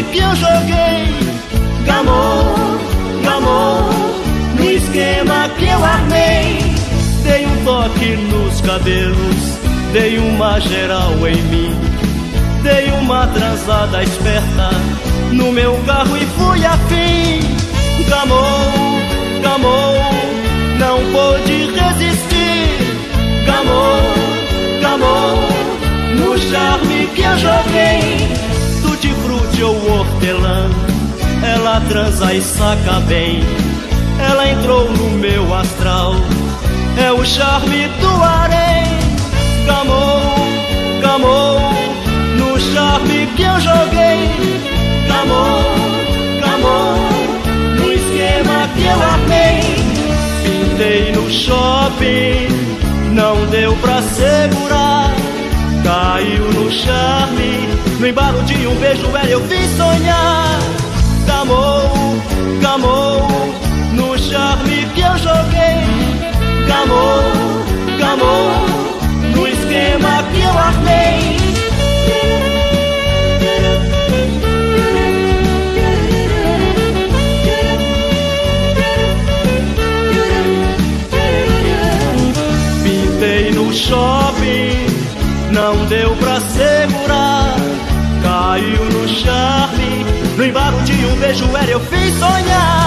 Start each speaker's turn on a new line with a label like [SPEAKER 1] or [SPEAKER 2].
[SPEAKER 1] que eu joguei. Gamou, gamou, no esquema que eu armei. Dei um toque nos cabelos, dei uma geral em mim. Dei uma transada esperta no meu carro e fui afim. Gamou, gamou, não pôde resistir. Gamou, gamou, no charme que eu joguei. Tutti-frutti ou hortelã, ela transa e saca bem. Ela entrou no meu astral, é o charme do harém. Gamou, gamou, no charme que eu joguei. Gamou, gamou, no esquema que eu armei. Pintei no shopping, não deu pra segurar. Caiu no charme, no embalo de um beijo ela eu fiz sonhar. Gamou, gamou, no charme que eu joguei. Gamou, gamou, no esquema que eu armei. Pintei no shopping, não deu pra segurar. Caiu no charme, no embalo de um beijo ela eu fiz sonhar.